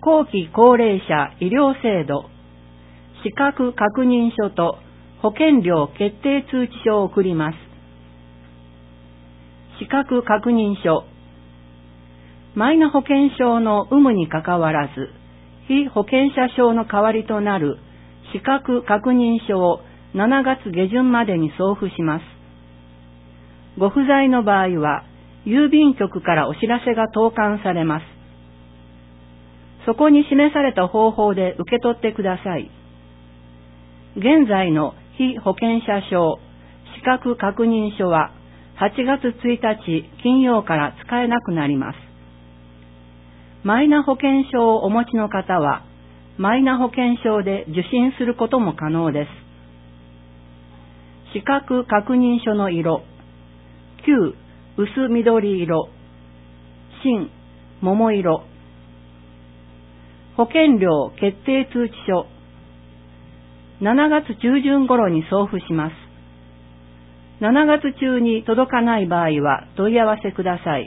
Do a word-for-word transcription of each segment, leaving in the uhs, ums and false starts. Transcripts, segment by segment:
後期高齢者医療制度、資格確認書と保険料決定通知書を送ります。資格確認書。マイナ保険証の有無にかかわらず、被保険者証の代わりとなる資格確認書をしちがつ下旬までに送付します。ご不在の場合は、郵便局からお知らせが投函されます。そこに示された方法で受け取ってください。現在の被保険者証、資格確認書ははちがつついたち金曜から使えなくなります。マイナ保険証をお持ちの方は、マイナ保険証で受診することも可能です。資格確認書の色、旧薄緑色、新桃色。保険料決定通知書。しちがつ中旬頃に送付します。しちがつ中に届かない場合は問い合わせください。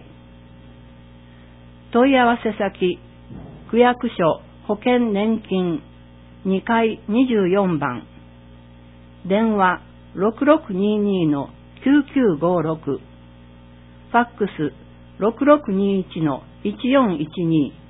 問い合わせ先、区役所保険年金にかいにじゅうよんばん。電話 ろくろくにーにーのきゅうきゅうごろく。ファックス ろくろくにーいちのいちよんいちにー。